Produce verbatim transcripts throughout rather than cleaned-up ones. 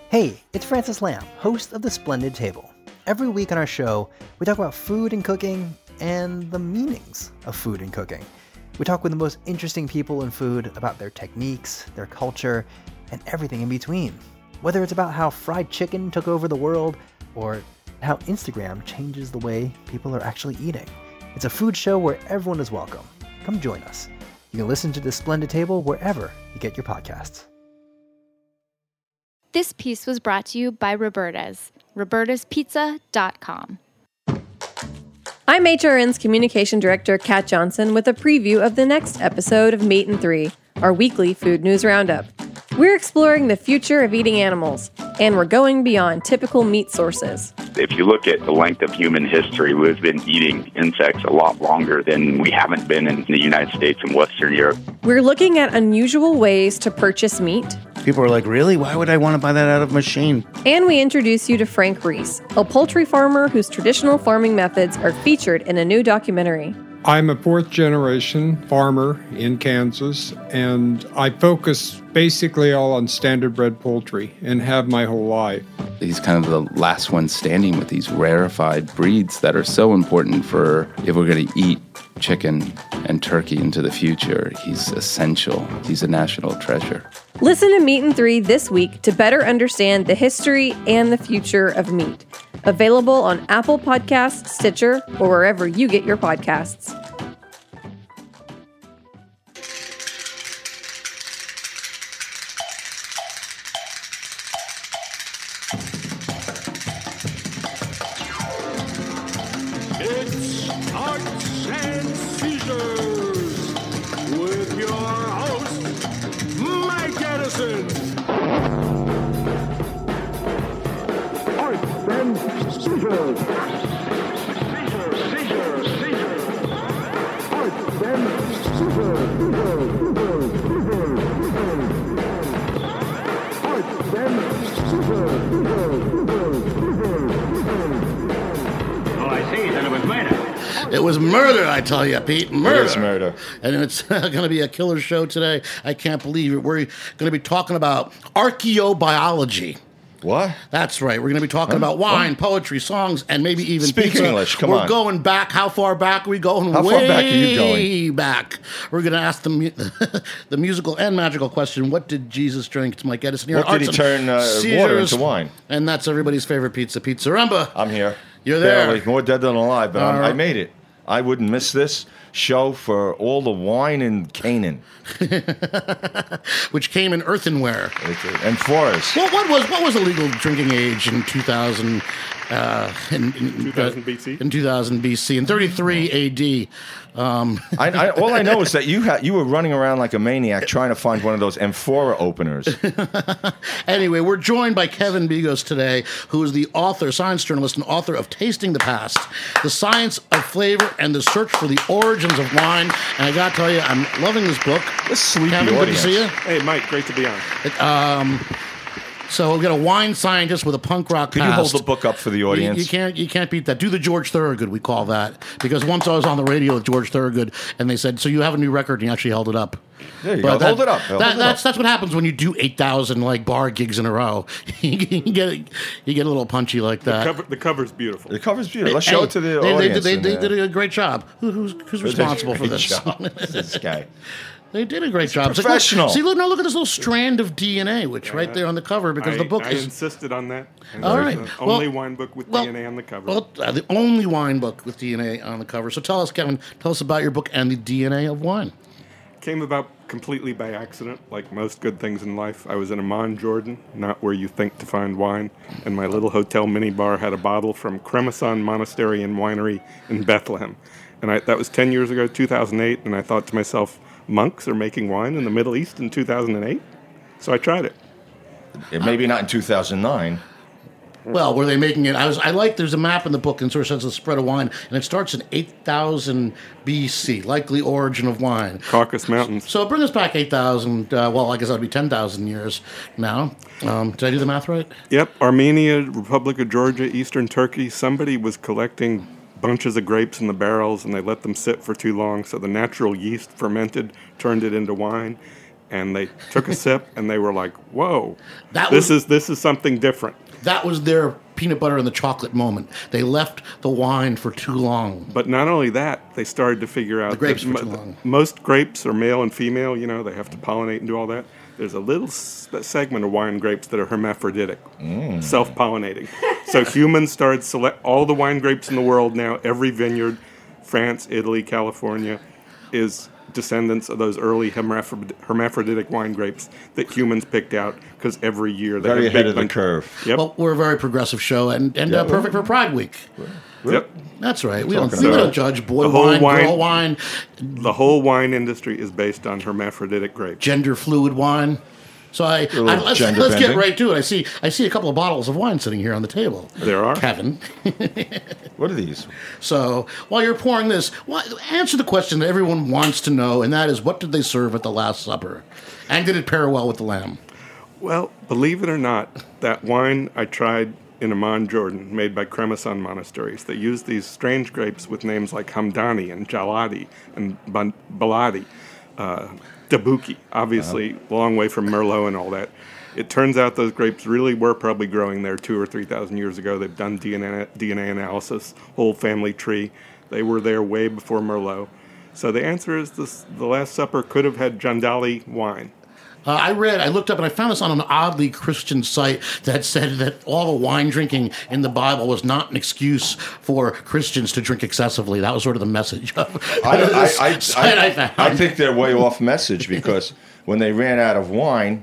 Hey, it's Francis Lamb, host of The Splendid Table. Every week on our show, we talk about food and cooking and the meanings of food and cooking. We talk with the most interesting people in food about their techniques, their culture, and everything in between. Whether it's about how fried chicken took over the world or how Instagram changes the way people are actually eating. It's a food show where everyone is welcome. Come join us. You can listen to The Splendid Table wherever you get your podcasts. This piece was brought to you by Roberta's, robertas pizza dot com. I'm H R N's Communication Director, Kat Johnson, with a preview of the next episode of Meat and Three, our weekly food news roundup. We're exploring the future of eating animals, and we're going beyond typical meat sources. If you look at the length of human history, we've been eating insects a lot longer than we haven't been in the United States and Western Europe. We're looking at unusual ways to purchase meat. People are like, really? Why would I want to buy that out of a machine? And we introduce you to Frank Reese, a poultry farmer whose traditional farming methods are featured in a new documentary. I'm a fourth generation farmer in Kansas, and I focus basically all on standard bred poultry and have my whole life. He's kind of the last one standing with these rarefied breeds that are so important for if we're going to eat chicken and turkey into the future. He's essential. He's a national treasure. Listen to Meat and Three this week to better understand the history and the future of meat. Available on Apple Podcasts, Stitcher, or wherever you get your podcasts. It's Arts and Seizures with your host, Mike Edison. Arts and Seizures. Seizures, seizures, seizures. Arts and Seizures. Seizures, seizures, seizures. Arts and Seizures. Seizures, seizures, seizures. Oh, I see. Then it was murder. It was murder, I tell you, Pete. Murder. It is murder. And it's going to be a killer show today. I can't believe it. We're going to be talking about archaeobiology. What? That's right. We're going to be talking huh? about wine, what? poetry, songs, and maybe even Speak pizza. English. Come We're on. We're going back. How far back are we going? How Way far back are you going? back. We're going to ask the mu- the musical and magical question: what did Jesus drink? It's Mike Edison here. What did he turn uh, water into wine? And that's everybody's favorite pizza, Pizza Rumba. I'm here. You're there. Barely. More dead than alive, but Uh, I made it. I wouldn't miss this show for all the wine in Canaan, which came in earthenware and for us. Well, what was what was the legal drinking age in two thousand? Uh, in, in, two thousand B C. In two thousand B C. In thirty-three A D. Um, I, I, all I know is that you had you were running around like a maniac trying to find one of those amphora openers. Anyway, we're joined by Kevin Begos today, who is the author, science journalist, and author of Tasting the Past, The Science of Flavor and the Search for the Origins of Wine. And I got to tell you, I'm loving this book. This sleepy Kevin, audience. good to see you. Hey, Mike, great to be on. It, um, So we've got a wine scientist with a punk rock Could past. you hold the book up for the audience? You, you can't, you can't beat that. Do the George Thorogood, we call that, because once I was on the radio with George Thorogood, and they said, "So you have a new record?" And he actually held it up. There you But go. that- hold it up. that- Hold it that's up. that's what happens when you do eight thousand like bar gigs in a row. you get you get a little punchy like The that. cover, the cover's beautiful. The cover's beautiful. Let's show Hey, it to the they, audience. They, and, they, uh, they did a great job. Who, who's who's they did a responsible for great this? job. this guy. They did a great job. professional. See, look, now look at this little strand of D N A, which right there on the cover, because I, the book I is insisted on that. And All there's right. the only Well- wine book with well- D N A on the cover. well, uh, the only wine book with D N A on the cover. So tell us, Kevin, tell us about your book and the D N A of wine. Came about completely by accident, like most good things in life. I was in Amman, Jordan, not where you think to find wine, and my little hotel minibar had a bottle from Cremasan Monastery and Winery in Bethlehem. And I, that was ten years ago, two thousand eight, and I thought to myself, monks are making wine in the Middle East in two thousand eight? So I tried it. Yeah, maybe not in two thousand nine. Well, were they making it? I was. I like. There's a map in the book, and sort of says the spread of wine, and it starts in eight thousand B C, likely origin of wine. Caucasus Mountains. So bring us back eight thousand. Uh, well, I guess that would be ten thousand years now. Um, did I do the math right? Yep, Armenia, Republic of Georgia, Eastern Turkey. Somebody was collecting bunches of grapes in the barrels, and they let them sit for too long, so the natural yeast fermented, turned it into wine. and they took a sip, and they were like, "Whoa, That this was- is this is something different." That was their peanut butter and the chocolate moment. They left the wine for too long. But not only that, they started to figure out The grapes that were too mo- long. most grapes are male and female. You know, they have to pollinate and do all that. There's a little s- segment of wine grapes that are hermaphroditic, self-pollinating. So humans started select all the wine grapes in the world now. Every vineyard, France, Italy, California, is descendants of those early hermaphrodit- hermaphroditic wine grapes that humans picked out because every year they Very had ahead big of the bunch- curve. Yep. Well, we're a very progressive show and, and Yeah, uh, we're- perfect for Pride Week. Yep. That's right. We don't, Talking we about don't it. judge boy The whole wine, wine- girl wine, The whole wine industry is based on hermaphroditic grapes. gender fluid wine. So I, little I let's, gender let's get bending. right to it. I see I see a couple of bottles of wine sitting here on the table. There are. Kevin. What are these? So while you're pouring this, why, answer the question that everyone wants to know, and that is, what did they serve at the Last Supper, and did it pair well with the lamb? Well, believe it or not, that wine I tried in Amman, Jordan, made by Cremasan monasteries. They used these strange grapes with names like Hamdani and Jaladi and Ban- Baladi, uh, Dabuki, obviously a long way from Merlot and all that. It turns out those grapes really were probably growing there two or three thousand years ago. They've done D N A, D N A analysis, whole family tree. They were there way before Merlot. So the answer is this: the Last Supper could have had Jandali wine. Uh, I read, I looked up, and I found this on an oddly Christian site that said that all the wine drinking in the Bible was not an excuse for Christians to drink excessively. That was sort of the message of I, this I, I, site I, I, found. I think they're way off message because when they ran out of wine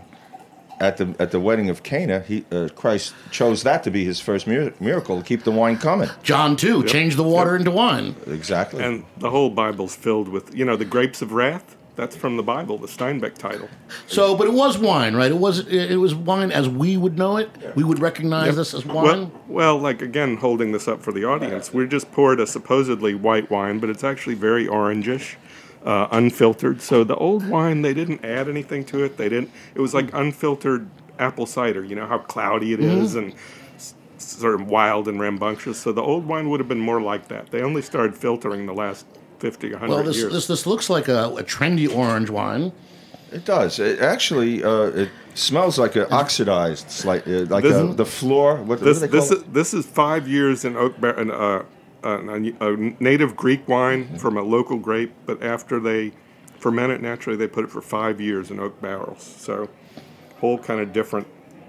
at the at the wedding of Cana, he uh, Christ chose that to be his first mir- miracle to keep the wine coming. John too changed the water into wine. Exactly. And the whole Bible's filled with, you know, the grapes of wrath. That's from the Bible, the Steinbeck title. So, but it was wine, right? It was it, it was wine as we would know it. We would recognize Yep. this as wine. Well, well, like again, holding this up for the audience, we just poured a supposedly white wine, but it's actually very orangish, uh, unfiltered. So the old wine, they didn't add anything to it. They didn't. It was like unfiltered apple cider. You know how cloudy it is and s- sort of wild and rambunctious. So the old wine would have been more like that. They only started filtering the last fifty, a hundred well, this, years. this this looks like a, a trendy orange wine. It does. It actually, uh, it smells like an oxidized, slight, uh, like This- a, the floor. What, This what do they this call is, this is five years in oak bar- uh, uh, a, a native Greek wine Mm-hmm. from a local grape, but after they ferment it naturally, they put it for five years in oak barrels. So, whole kind of different.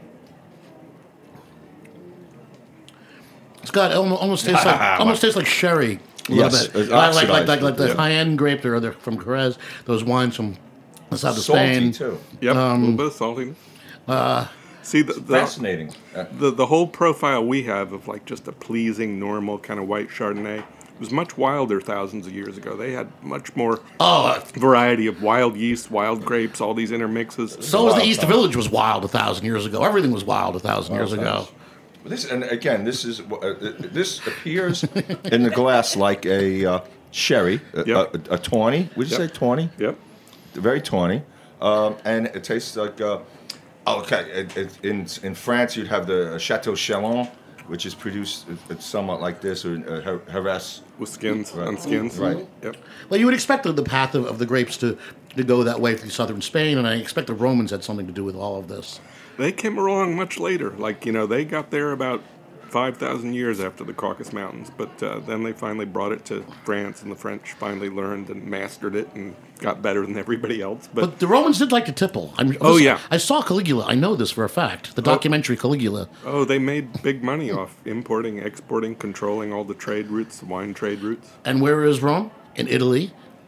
It's got almost, almost tastes like almost tastes like sherry a little Yes, bit, it's like like like, oxidized, like, like the yeah. high end grape there, they're from Jerez. Those wines from the south of Salty Spain. too. Yep, Um, a little bit of saltiness. Uh, See the, the Fascinating. Uh, the the whole profile we have of like just a pleasing, normal kind of white Chardonnay was much wilder thousands of years ago. They had much more oh, variety of wild yeast, wild grapes, all these intermixes. so was the East Village was wild a thousand years ago. Everything was wild a thousand years ago. This and again, this is uh, this appears in the glass like a uh, sherry, a, Yep. a, a tawny. Would you Yep. say tawny? Yep. Very tawny, um, and it tastes like. Uh, oh, okay, it, it, in in France you'd have the Chateau Chalon, which is produced it- it's somewhat like this, or uh, Her- Jerez. With skins, Right. on skins. Right. Yep. Well, you would expect the, the path of, of the grapes to, to go that way through southern Spain, and I expect the Romans had something to do with all of this. They came along much later. Like, you know, they got there about five thousand years after the Caucasus Mountains, but uh, then they finally brought it to France, and the French finally learned and mastered it and got better than everybody else. But, But the Romans did like to tipple. I'm, Oh, yeah. I saw Caligula. I know this for a fact. The documentary Caligula. oh, they made big money off importing, exporting, controlling all the trade routes, the wine trade routes. And where is Rome? In Italy.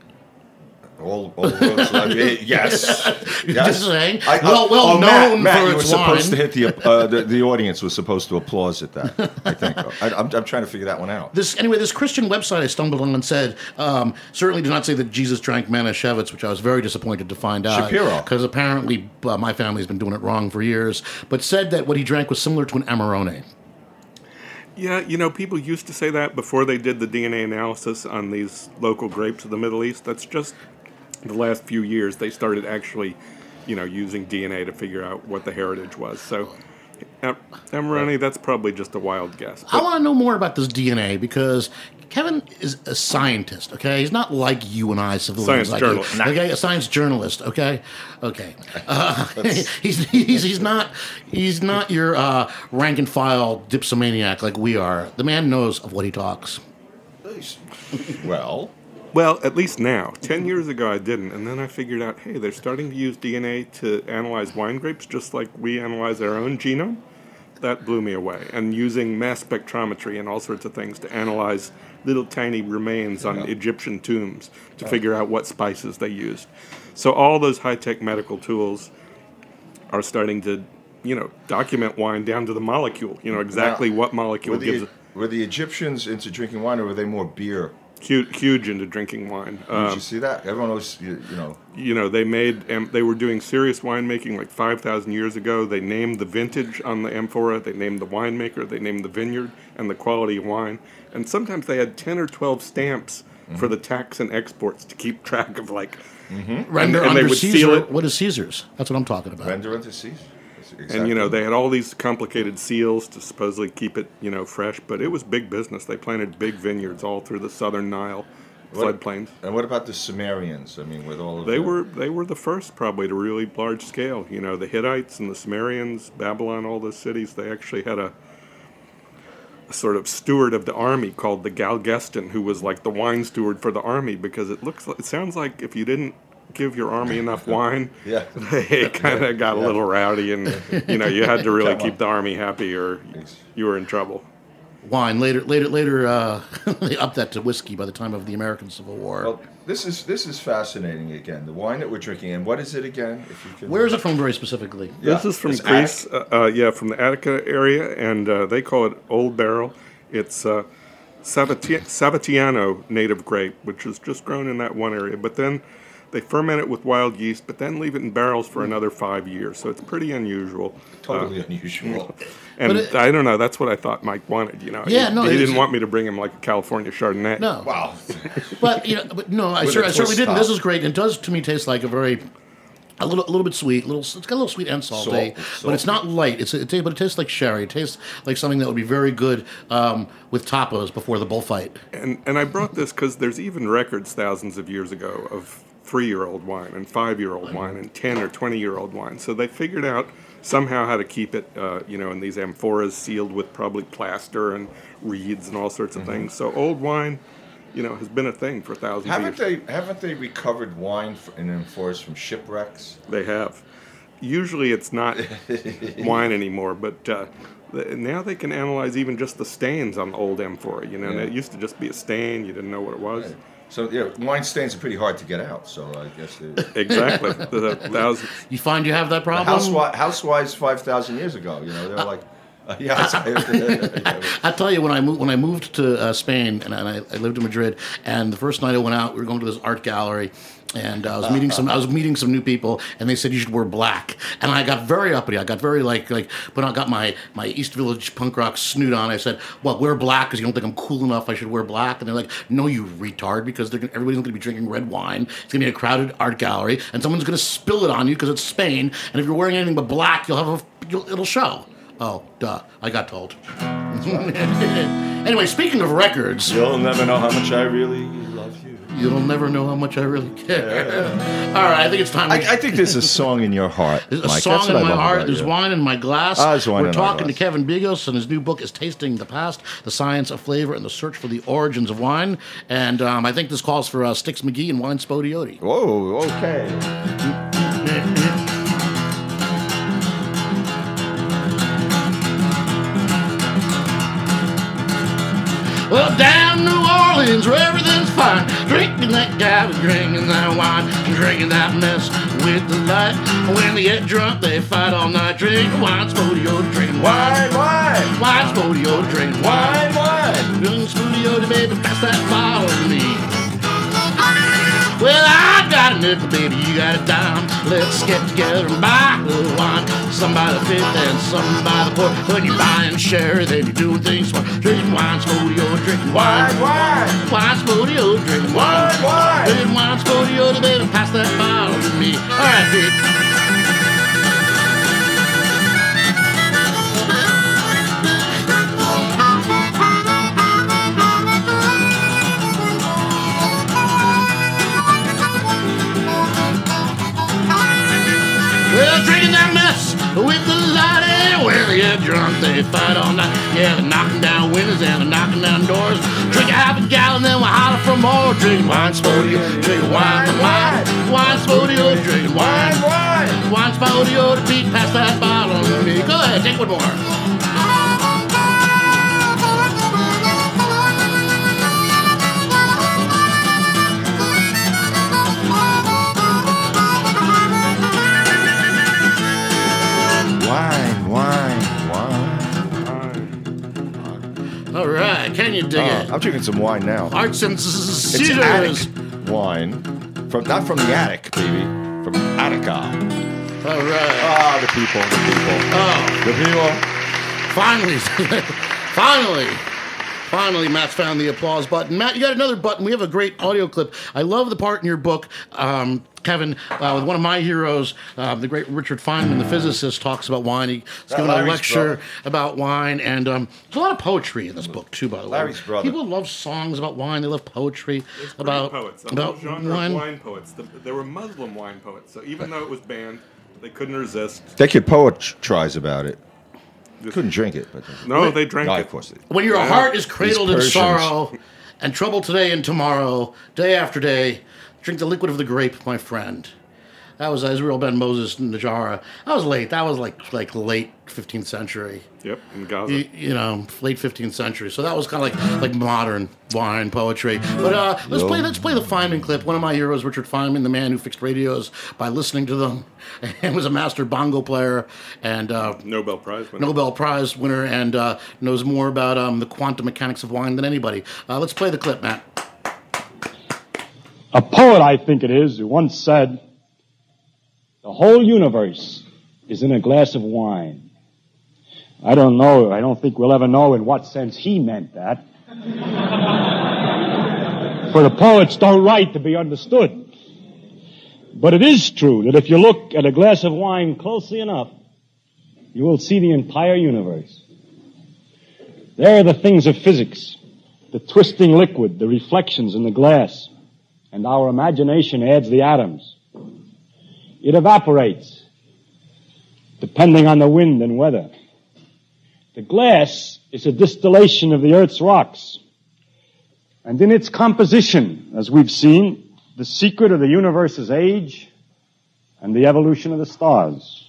All, all roads like, yes. Just saying. I- I- well, well oh, Matt, known Matt, for you its were supposed wine. to hit the, uh, the the audience was supposed to applause at that. I think I, I'm, I'm trying to figure that one out. This anyway. This Christian website I stumbled on said um, certainly did not say that Jesus drank Manischewitz, which I was very disappointed to find out. Shapiro. because apparently uh, my family's been doing it wrong for years. But said that what he drank was similar to an Amarone. Yeah, you know, people used to say that before they did the D N A analysis on these local grapes of the Middle East. That's just the last few years they started actually, you know, using D N A to figure out what the heritage was. So, Am- Amarone, that's probably just a wild guess. I But want to know more about this D N A because Kevin is a scientist, okay? He's not like you and I, civilians. Science like journalist. You, okay, a science journalist, okay? Okay. Uh, he's, he's, he's not he's not your uh, rank and file dipsomaniac like we are. The man knows of what he talks. Well... Well, at least now. Ten years ago, I didn't, and then I figured out, hey, they're starting to use D N A to analyze wine grapes just like we analyze our own genome. That blew me away. And using mass spectrometry and all sorts of things to analyze little tiny remains on yeah. Egyptian tombs to right. figure out what spices they used. So all those high-tech medical tools are starting to, you know, document wine down to the molecule. You know exactly now, what molecule were gives the, it. Were the Egyptians into drinking wine, or were they more beer? Huge, huge into drinking wine. Did um, you see that? Everyone was, you, you know. You know, they made, um, they were doing serious winemaking like five thousand years ago. They named the vintage on the amphora. They named the winemaker. They named the vineyard and the quality of wine. And sometimes they had ten or twelve stamps mm-hmm. for the tax and exports to keep track of, like. Mm-hmm. Render and, and under they would Caesar. seal it. What is Caesar's? That's what I'm talking about. Render under Caesar. Exactly. And, you know, they had all these complicated seals to supposedly keep it, you know, fresh. But it was big business. They planted big vineyards all through the southern Nile. Floodplains. And what about the Sumerians? I mean, with all of they the... were they were the first probably to really large scale. You know, the Hittites and the Sumerians, Babylon, all those cities. They actually had a, a sort of steward of the army called the Galgeston, who was like the wine steward for the army because it looks like, it sounds like if you didn't give your army enough wine, yeah. they kind of got yeah. a little rowdy, and you know you had to really keep the army happy, or you were in trouble. Wine later, later, later. Uh, they upped that to whiskey by the time of the American Civil War. Well, this is this is fascinating. Again, the wine that we're drinking, and what is it again? If you can... Where is it from, very specifically? Yeah. This is from it's Greece. Uh, uh, yeah, from the Attica area, and uh, they call it Old Barrel. It's uh, Savati- Savatiano native grape, which is just grown in that one area. But then they ferment it with wild yeast, but then leave it in barrels for another five years. So it's pretty unusual. Totally uh, unusual. And it, I don't know. That's what I thought Mike wanted. You know. Yeah, he, no, he didn't want me to bring him like a California Chardonnay. No. Wow. But you know, but no, I, cer- I certainly didn't. This is great. It does to me taste like a very. A little, a little bit sweet. A little, it's got a little sweet and salty, Salt, but it's not light. It's, it, but it tastes like sherry. It tastes like something that would be very good um, with tacos before the bullfight. And and I brought this because there's even records thousands of years ago of three-year-old wine and five-year-old wine and ten or twenty-year-old wine. So they figured out somehow how to keep it, uh, you know, in these amphoras sealed with probably plaster and reeds and all sorts of mm-hmm. things. So old wine, you know, has been a thing for thousands haven't of years. They, haven't they recovered wine in amphoras from shipwrecks? They have. Usually it's not wine anymore, but uh, now they can analyze even just the stains on old amphora. You know, yeah. and it used to just be a stain. You didn't know what it was. Right. So, yeah, wine stains are pretty hard to get out, so I guess... Exactly. Thousands. You find you have that problem? Housewi- housewives five thousand years ago, you know, they're uh, like... Uh, yeah, I, I tell you, when I moved when I moved to uh, Spain and, and I, I lived in Madrid, and the first night I went out, we were going to this art gallery, and uh, I was meeting some I was meeting some new people, and they said you should wear black, and I got very uppity. I got very like like, but I got my, my East Village punk rock snoot on. I said, well, wear black because you don't think I'm cool enough. I should wear black, and they're like, no, you retard, because they're gonna, everybody's going to be drinking red wine. It's going to be a crowded art gallery, and someone's going to spill it on you because it's Spain, and if you're wearing anything but black, you'll have a you'll, it'll show. Oh, duh. I got told. Anyway, speaking of records... You'll never know how much I really love you. You'll never know how much I really care. Yeah. All right, I think it's time... I, I think there's a song in your heart, There's a Mike. song That's in my heart. There's you. wine in my glass. Ah, there's wine We're in talking my to Kevin Bigos, and his new book is Tasting the Past, The Science of Flavor and the Search for the Origins of Wine. And um, I think this calls for uh, Styx McGee and Wine Spodioti. Whoa, okay. Well, down New Orleans where everything's fine, drinking that guy, drinking that wine, drinking that mess with the light. When they get drunk, they fight all night, drinking wine, Spodioti, drinking wine, wine, wine, Spodioti, drinking wine, wine, drinking Spodioti, baby, pass that bottle to me. Well, I got a nickel, baby, you got a dime. Let's get together and buy a little wine. Some by the fifth and some by the fourth. When you buy and share, then you're doing things smart. Drinking wine, Spodioti, drinking wine, wine, wine, Spodioti, drinking wine, wine, drinking wine, Spodioti, baby, pass that bottle to me. All right, Dick. drunk, they fight all night. Yeah, they're knocking down windows and they're knocking down doors. Drink a half a gallon, then we'll holler for more. Drinking wine, Spodio, drinking wine, wine, wine, Spodio, drinking wine, wine, wine, Spodio, to beat past that bottle to me. Go ahead, take one more. Wine, wine, wine. All right, can you dig Oh, it? I'm drinking some wine now. Arts and It's Caesars. attic wine, from not from the attic, baby, from Attica. All right. Ah, the people, the people, Oh, the people. finally, finally, finally, Matt's found the applause button. Matt, you got another button. We have a great audio clip. I love the part in your book, um, Kevin, uh, with one of my heroes, uh, the great Richard Feynman, the physicist, talks about wine. He's That giving a Larry's lecture brother. about wine, and um, there's a lot of poetry in this book too. By the way, Larry's brother. People love songs about wine. They love poetry There's great about poets, a about whole genre wine. of wine poets. The, there were Muslim wine poets, so even though it was banned, they couldn't resist. They could poetry about it. Couldn't drink it, but No, they drank no, it. of course they. When your Yeah. heart is cradled in Persians. sorrow and trouble today and tomorrow, day after day, drink the liquid of the grape, my friend. That was Israel Ben Moses Najara. That was late. That was like like late fifteenth century. Yep, in Gaza. You, you know, late fifteenth century. So that was kind of like like modern wine poetry. But uh, let's play let's play the Feynman clip. One of my heroes, Richard Feynman, the man who fixed radios by listening to them, and was a master bongo player and uh, Nobel Prize winner. Nobel Prize winner, and uh, knows more about um, the quantum mechanics of wine than anybody. Uh, let's play the clip, Matt. A poet, I think it is, who once said, "The whole universe is in a glass of wine." I don't know, I don't think we'll ever know in what sense he meant that. For the poets don't write to be understood. But it is true that if you look at a glass of wine closely enough, you will see the entire universe. There are the things of physics, the twisting liquid, the reflections in the glass, and our imagination adds the atoms. It evaporates, depending on the wind and weather. The glass is a distillation of the Earth's rocks. And in its composition, as we've seen, the secret of the universe's age and the evolution of the stars.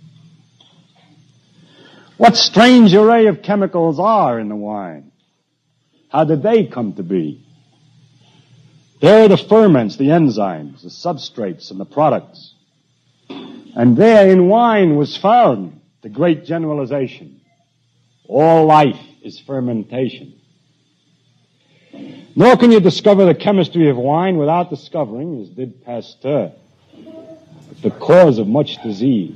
What strange array of chemicals are in the wine? How did they come to be? There are the ferments, the enzymes, the substrates, and the products. And there in wine was found the great generalization. All life is fermentation. Nor can you discover the chemistry of wine without discovering, as did Pasteur, the cause of much disease.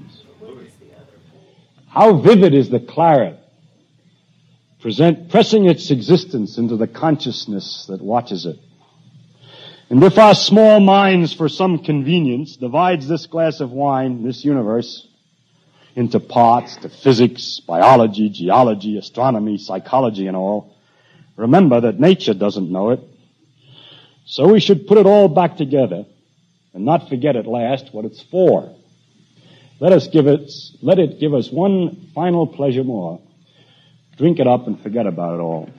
How vivid is the claret, present, pressing its existence into the consciousness that watches it. And if our small minds, for some convenience, divides this glass of wine, this universe, into parts, to physics, biology, geology, astronomy, psychology, and all, remember that nature doesn't know it. So we should put it all back together and not forget at last what it's for. Let us give it, let it give us one final pleasure more. Drink it up and forget about it all.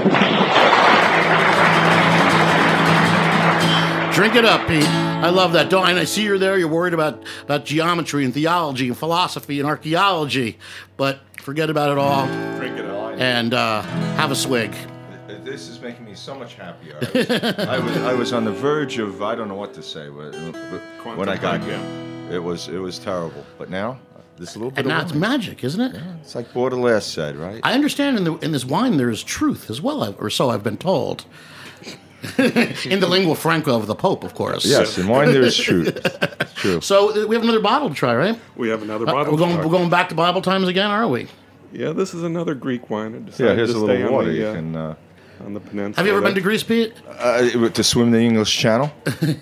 Drink it up, Pete. I love that. Don't I see you're there. You're worried about, about geometry and theology and philosophy and archaeology, but forget about it all. Drink it all. And uh, have a swig. This is making me so much happier. I was, I was, I was on the verge of, I don't know what to say, but, but when I got here. It was, it was terrible. But now, this little bit And of now wine. it's magic, isn't it? Yeah, it's like Baudelaire said, right? I understand in the in this wine there is truth as well, or so I've been told. In the lingua franca of the Pope, of course. Yes, in wine there is truth. It's true. So uh, we have another bottle to try, right? We have another Uh, bottle. we're going. to try. We're going back to Bible times again, are we? Yeah, this is another Greek wine. I Yeah, decided here's to a stay little on water. the, You uh, can. Uh, on the peninsula. Have you ever been to there. Greece, Pete? uh, to swim the English Channel.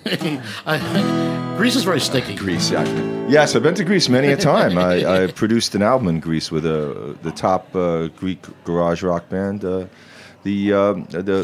I, Greece is very sticky. Greece, yeah. Yes, I've been to Greece many a time. I, I produced an album in Greece with uh, the top uh, Greek garage rock band. Uh, the, uh, the, the,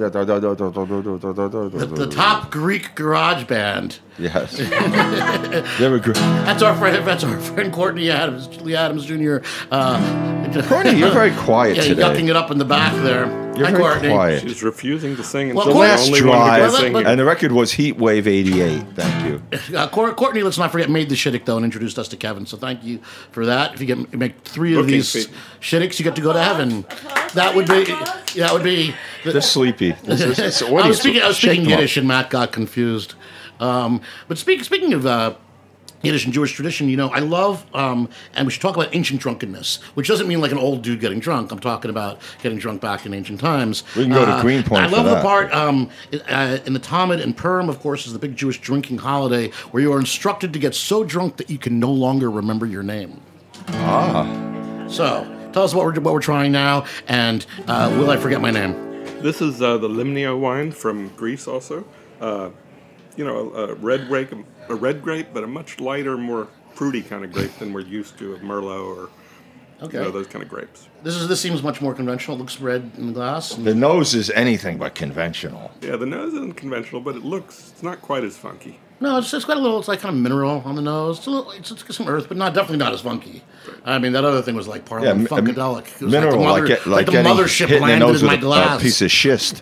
The, the top Greek garage band. Yes. They were great. That's our friend. That's our friend Courtney Adams, Lee Adams Junior Uh, Courtney, you're very quiet yeah, today. you're yucking it up in the back there. You're Hi, very Courtney. quiet. She's refusing to sing. And Well, she's The the last only one who drive, can sing. and the record was Heat Wave eighty-eight. Thank you. Uh, Cour- Courtney, let's not forget, made the shittick, though, and introduced us to Kevin. So thank you for that. If you get make three of Booking these fee. shitticks, you get to go to heaven. That would be, that would be. They're sleepy. This is- it's- what I do was you- speaking, I was shake speaking them up. Yiddish, and Matt got confused. Um, but speak, speaking of uh, Yiddish and Jewish tradition, you know, I love, um, and we should talk about ancient drunkenness, which doesn't mean like an old dude getting drunk. I'm talking about getting drunk back in ancient times. We can go to Uh, Greenpoint I for love the that. part um, uh, in the Talmud and Purim, of course, is the big Jewish drinking holiday where you are instructed to get so drunk that you can no longer remember your name. Ah. So, tell us what we're what we're trying now, and uh, will I forget my name? This is uh, the Limnio wine from Greece, also. Uh, you know, a, a red grape, a red grape, but a much lighter, more fruity kind of grape than we're used to of Merlot or Okay. you know, those kind of grapes. This is this seems much more conventional. It looks red in the glass. The nose is anything but conventional. Yeah, the nose isn't conventional, but it looks, it's not quite as funky. No, it's, it's got a little, it's like kind of mineral on the nose. It's, a little, it's, it's got some earth, but not definitely not as funky. I mean, that other thing was like Yeah, Parliament m- Funkadelic. It was mineral, like like, the, mother, get, like like the getting mothership hit in the landed nose in with my a, glass. a piece of schist.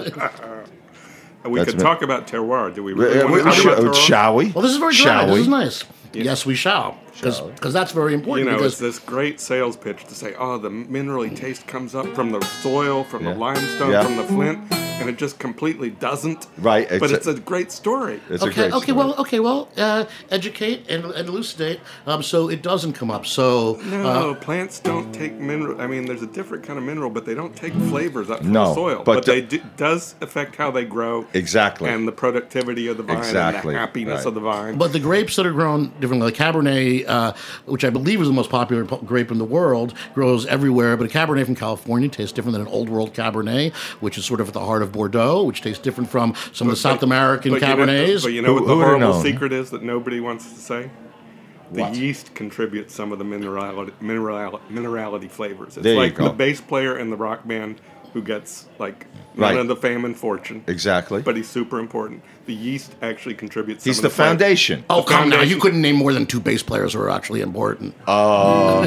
And we That's could me- talk about terroir. Do we We- really uh, want we- to talk shall- about terroir? shall we? Well, this is very dry. Shall This we? is nice. Yes, we shall. Because that's very You important. know, because it's this great sales pitch to say, oh, the minerally taste comes up from the soil, from Yeah. the limestone, Yeah. from the flint, and it just completely doesn't. Right, But it's it's a- a great story. It's a okay, great okay, story. well, okay, well, uh, educate and, and elucidate, um, so it doesn't come up. So No, uh, plants don't take mineral. I mean, there's a different kind of mineral, but they don't take flavors up from No, the soil. but But, the- they do, does affect how they grow. Exactly. And the productivity of the vine Exactly, and the happiness right. of the vine. But the grapes that are grown differently, like Cabernet, uh, which I believe is the most popular po- grape in the world, grows everywhere. But a Cabernet from California tastes different than an Old World Cabernet, which is sort of at the heart of Bordeaux, which tastes different from some of the South American but you know- Cabernets. but you know Who- what the who would've horrible known? secret is that nobody wants to say? The What? yeast contributes some of the minerality, minerality, minerality flavors. It's There you like go. the bass player in the rock band who gets like Right. none of the fame and fortune. Exactly. But he's super important. The yeast actually contributes. Some He's of the the flavor. foundation. Oh, The come now. You foundation. couldn't name more than two bass players who are actually important. Oh.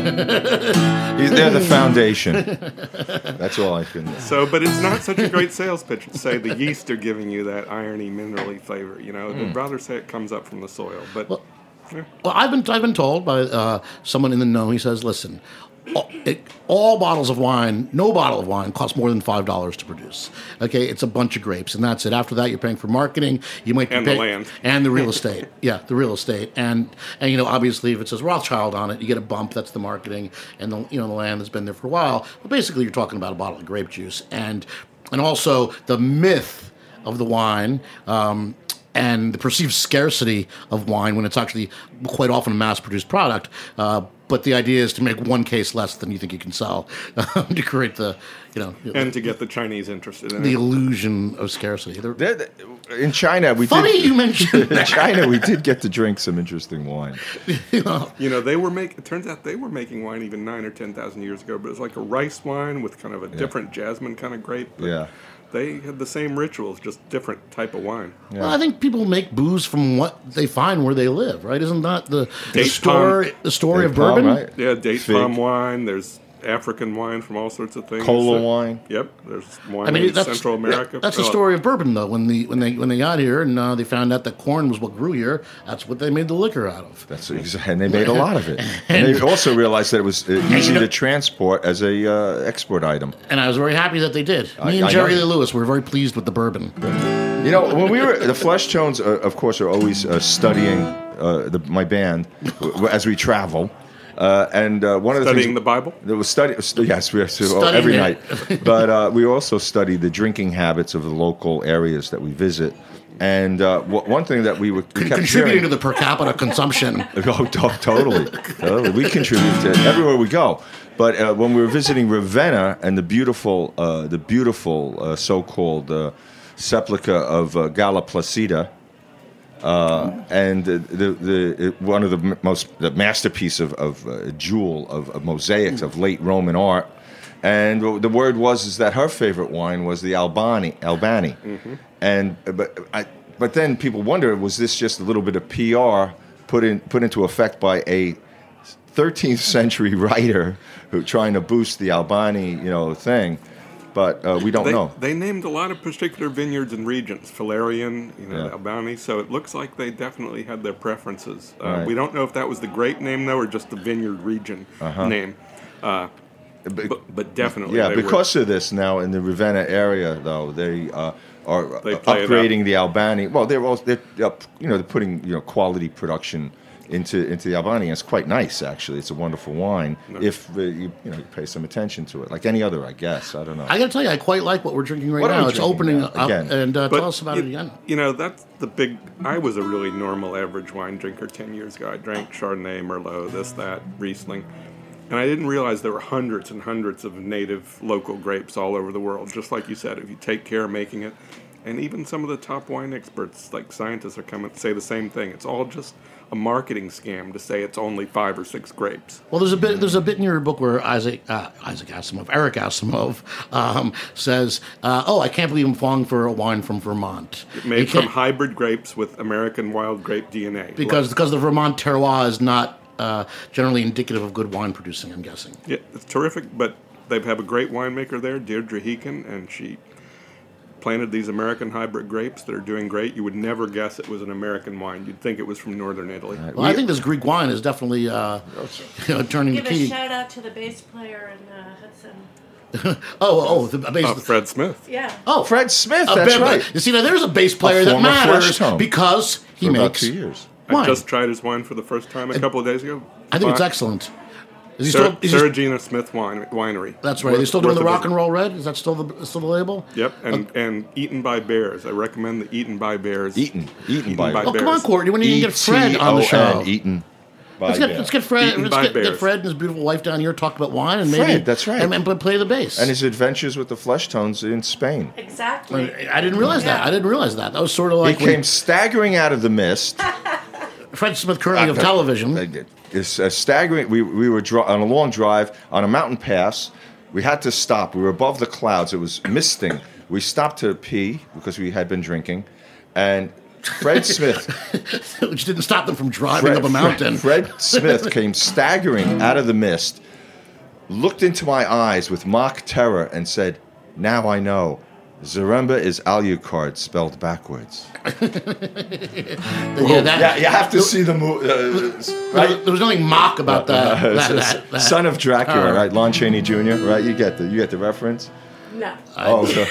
He's- They're the foundation. That's all I can. So, but it's not such a great sales pitch to say the yeast are giving you that irony, minerally flavor. You know, Hmm. I'd rather say it comes up from the soil. But Well, Well, I've been I've been told by uh, someone in the know. He says, "Listen, all, it, all bottles of wine, no bottle of wine costs more than five dollars to produce. Okay, it's a bunch of grapes, and that's it. After that, you're paying for marketing. You might be And the pay- land. and the real estate. Yeah, the real estate, and and you know, obviously, if it says Rothschild on it, you get a bump. That's the marketing, and the you know the land has been there for a while. But basically, you're talking about a bottle of grape juice, and and also the myth of the wine." Um, and the perceived scarcity of wine when it's actually quite often a mass-produced product. Uh, but the idea is to make one case less than you think you can sell to create the, you know, and to get the Chinese interested in the it. illusion of scarcity. They're- They're- In China, we Funny did. you mentioned In that. China, we did get to drink some interesting wine. you know, You know, they were make. It turns out they were making wine even nine or ten thousand years ago, but it was like a rice wine with kind of a different jasmine kind of grape. But Yeah. they had the same rituals, just different type of wine. well, I think people make booze from what they find where they live, right? Isn't that the, the Date story? palm. The story Date of palm, bourbon. right? Yeah, date Fig. palm wine. There's African wine from all sorts of things. Cola So- wine. Yep. There's wine I mean, in that's Central America. That's the Oh, story of bourbon, though. When the when they when they got here and uh, they found out that corn was what grew here, that's what they made the liquor out of. That's exa- and they made a lot of it. And they also realized that it was uh, easy you know- to transport as a uh, export item. And I was very happy that they did. I- Me and I Jerry know. Lee Lewis were very pleased with the bourbon. You know, when we were the Flesh Tones, uh, of course, are always uh, studying uh, the, my band w- as we travel. Uh, and uh, one of the Studying things the Bible? That was study. Yes, we have to Studying every it. night. But uh, we also study the drinking habits of the local areas that we visit. And uh, w- one thing that we, were, we kept Contributing hearing, to the per capita consumption. Oh, to- totally, totally. We contribute to everywhere we go. But uh, when we were visiting Ravenna and the beautiful, uh, the beautiful uh, so-called uh, Sepulchre of uh, Galla Placida, uh, and the, the, the it, one of the m- most the masterpiece of, of uh, jewel of, of mosaics of late Roman art. And the word was is that her favorite wine was the Albani, Albani, and uh, but I, but then people wonder, was this just a little bit of P R put in put into effect by a thirteenth century writer who trying to boost the Albani, you know, thing, but uh, we don't they, know. They named a lot of particular vineyards and regions, Falerian, you know, Yeah. Albani. So it looks like they definitely had their preferences. Uh, Right. We don't know if that was the grape name though, or just the vineyard region Uh-huh. name. Uh, but, but definitely, Yeah, they because were, of this now in the Ravenna area, though they uh, are They uh, play it upgrading the Albani. Well, they're also they're, uh, you know they're putting you know quality production into into the Albani. And it's quite nice actually. It's a wonderful wine if uh, you you know you pay some attention to it, like any other, I guess. I don't know. I got to tell you, I quite like what we're drinking right What are now. we It's drinking opening now? up, Again. and uh, But tell us about you, it again. You know, that's the big. I was a really normal, average wine drinker ten years ago. I drank Chardonnay, Merlot, this, that, Riesling. And I didn't realize there were hundreds and hundreds of native local grapes all over the world. Just like you said, if you take care of making it. And even some of the top wine experts, like scientists, are coming to say the same thing. It's all just a marketing scam to say it's only five or six grapes. Well, there's a bit. There's a bit in your book where Isaac uh, Isaac Asimov, Eric Asimov, um, says, uh, "Oh, I can't believe I'm falling for a wine from Vermont, Made You from can't- hybrid grapes with American wild grape D N A." because because the Vermont terroir is not uh, generally indicative of good wine producing. I'm guessing. Yeah, it's terrific, but they have a great winemaker there, Deirdre Heekin, and she planted these American hybrid grapes that are doing great. You would never guess it was an American wine. You'd think it was from northern Italy. Well, I think this Greek wine is definitely uh, you know, turning Give the a key. shout out to the bass player in uh, Hudson. oh, oh, the bass. Oh, Fred Smith. Yeah. Oh, Fred Smith. a That's ba- right. You see, now there's a bass player A that former matters Flesh Tone because he for about makes two years. I wine. just tried his wine for the first time a couple of days ago. I think it's Fine. excellent. Is he Sarah, still? Is he, Sarah Gina Smith wine, Winery. that's right. Are they Worth- still doing worth the a rock visit. and roll red? Is that still the still the label? Yep, and, and Eaten by Bears. I recommend the Eaten by Bears. Eaten, eaten, by, Oh, Bears. come on, Courtney. When are you going to get Fred on the E T O N, show? Eaten by Let's get, Bears. let's get Fred. Eaten Let's by get, get bears. Fred and his beautiful wife down here talk about wine and maybe Fred, that's right. and, and play the bass. And his adventures with the Flesh Tones in Spain. Exactly. I didn't realize that. I didn't realize that. That was sort of like he came staggering out of the mist. Fred Smith, currently of Uh, television. It's a staggering. We we were dri- on a long drive on a mountain pass. We had to stop. We were above the clouds. It was misting. We stopped to pee because we had been drinking, and Fred Smith, which didn't stop them from driving Fred, up a mountain. Fred, Fred Smith came staggering out of the mist, looked into my eyes with mock terror, and said, "Now I know. Zaremba is Alucard spelled backwards." Yeah, that- yeah, you have to see the movie. Uh, right? There was nothing mock about that. Uh, that, s- that, that. Son of Dracula, Uh, right? Lon Chaney Junior, right? You get the you get the reference. No. Oh, so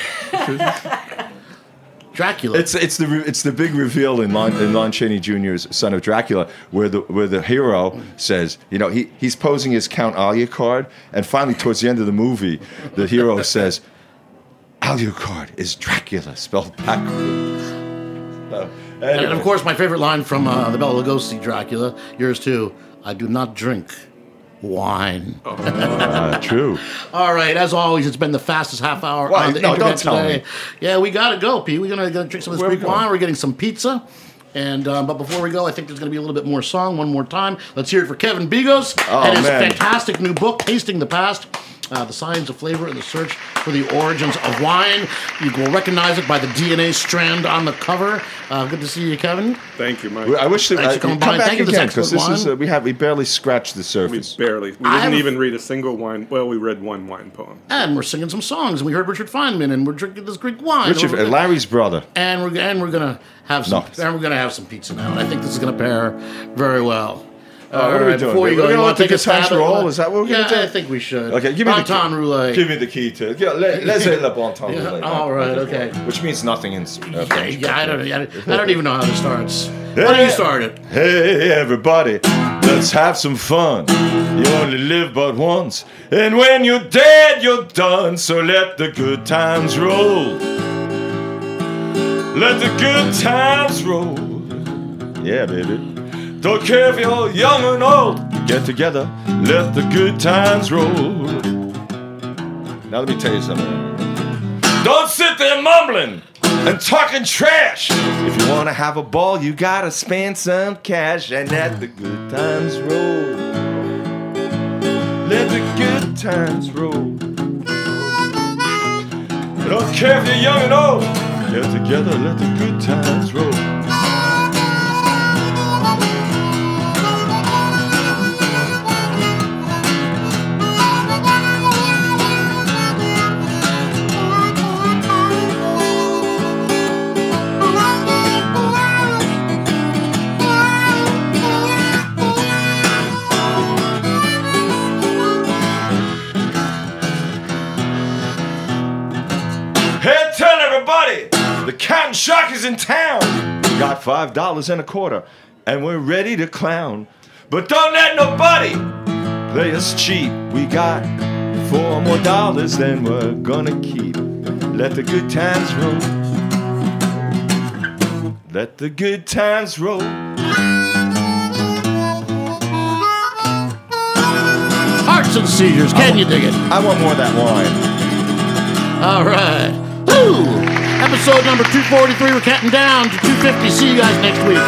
Dracula. it's it's the re- it's the big reveal in Lon, in Lon Chaney Junior's Son of Dracula, where the where the hero says, you know, he he's posing as Count Alucard, and finally towards the end of the movie, the hero says, Alucard is Dracula spelled backwards. So, And anyway. of course, my favorite line from uh, the Bela Lugosi Dracula, yours too. I do not drink wine. Uh, true. All right, as always, it's been the fastest half hour Well, on the no, internet don't tell today. me. Yeah, we got to go, Pete. We're gonna, gonna drink some of this Where are we Greek going? wine. We're getting some pizza. And um, but before we go, I think there's going to be a little bit more song one more time. Let's hear it for Kevin Bigos Oh, and his man. fantastic new book, Tasting the Past. Uh, the Science of Flavor and the Search for the Origins of Wine. You will recognize it by the D N A strand on the cover. Uh, good to see you, Kevin. Thank you, Mike. I wish that Thanks I, for coming come by. back Thank you for again this because this excellent is wine. uh, we have we barely scratched the We surface. barely. We I didn't have- even read a single wine. Well, we read one wine poem. And we're singing some songs. And we heard Richard Feynman, and we're drinking this Greek wine. Richard, And uh, we're- Larry's brother. and we're and we're gonna have some No. and we're gonna have some pizza now. And I think this is gonna pair very well. Uh, what are we All right, doing? Before you We're go, gonna you let want the to take a guitars stab at roll? what- Is that what we're yeah, gonna do? I think we should. Okay, give me the Bonton key. roulette. Give me the key to yeah, le- laissez le bon temps Yeah, rouler. all right, okay. Which means nothing in uh, Yeah, French. yeah, I don't, I don't, I don't even know how this starts. Why don't you start it? Hey everybody, let's have some fun. You only live but once, and when you're dead, you're done. So let the good times roll. Let the good times roll. Yeah, baby. Don't care if you're young or old. Get together, let the good times roll. Now let me tell you something. Don't sit there mumbling and talking trash. If you want to have a ball, you gotta spend some cash and let the good times roll. Let the good times roll. I don't care if you're young and old. Get together, let the good times roll. Hey, tell everybody, the Cotton Shark is in town. We got five dollars and a quarter, and we're ready to clown. But don't let nobody play us cheap. We got four more dollars than we're gonna keep. Let the good times roll. Let the good times roll. Hearts and seizures. Can you dig it? I want more of that wine. All right. Woo! Episode number two forty-three. We're counting down to two fifty. See you guys next week.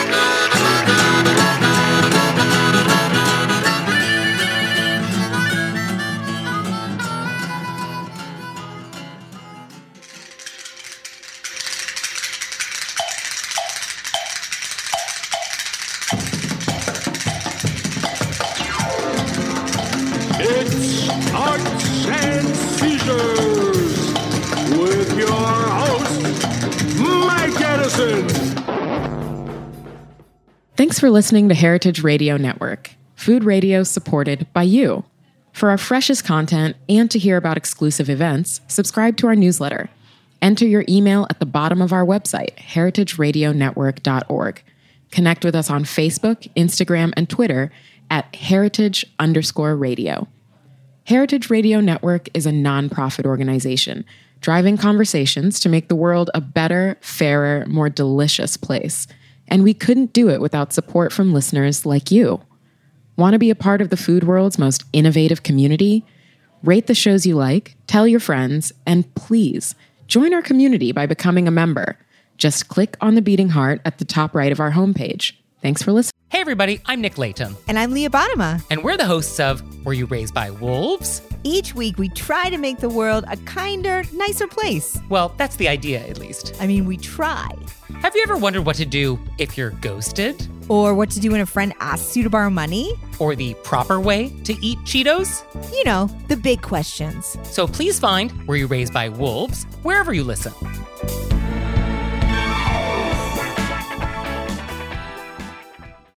It's Arts and Seizures with your host, Mike Edison. Thanks for listening to Heritage Radio Network, food radio supported by you. For our freshest content and to hear about exclusive events, subscribe to our newsletter. Enter your email at the bottom of our website, heritage radio network dot org. Connect with us on Facebook, Instagram, and Twitter at heritage underscore radio. Heritage Radio Network is a nonprofit organization driving conversations to make the world a better, fairer, more delicious place. And we couldn't do it without support from listeners like you. Want to be a part of the food world's most innovative community? Rate the shows you like, tell your friends, and please join our community by becoming a member. Just click on the beating heart at the top right of our homepage. Thanks for listening. Hey everybody, I'm Nick Latham. And I'm Leah Bottima. And we're the hosts of Were You Raised by Wolves? Each week we try to make the world a kinder, nicer place. Well, that's the idea, at least. I mean, we try. Have you ever wondered what to do if you're ghosted? Or what to do when a friend asks you to borrow money? Or the proper way to eat Cheetos? You know, the big questions. So please find Were You Raised by Wolves wherever you listen.